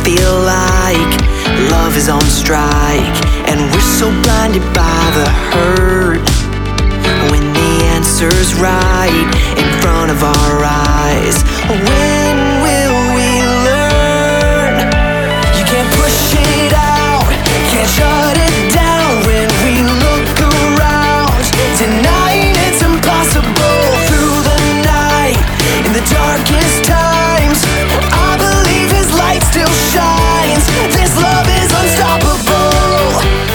feel like love is on strike, and we're so blinded by the hurt when the answer's right in front of our eyes. When will we learn? You can't push it out, can't shut it down. When we look around, tonight it's impossible. Through the night, in the darkest times, I believe his light still shines. This love is unstoppable.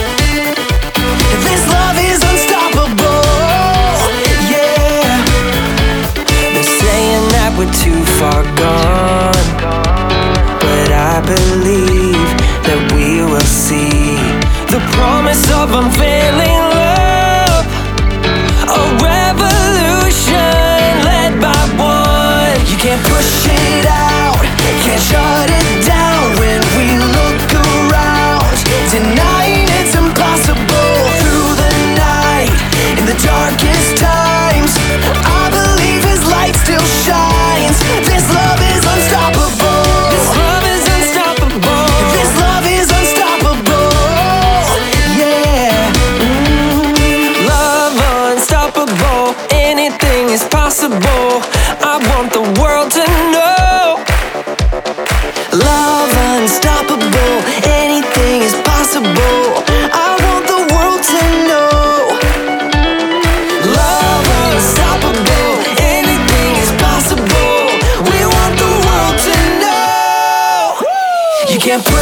This love is unstoppable. Yeah. They're saying that we're too far gone, but I believe that we will see the promise of unfailing love, a revolution led by one. You can't push it out, can't shut it down. When we look around, tonight it's impossible. Through the night, in the darkest times, I believe his light still shines. This love is unstoppable. This love is unstoppable. This love is unstoppable. Yeah. Love unstoppable. Anything is possible. I want the world to know. Love unstoppable. Anything is possible. I want the world to know. Love unstoppable. Anything is possible. We want the world to know. You can't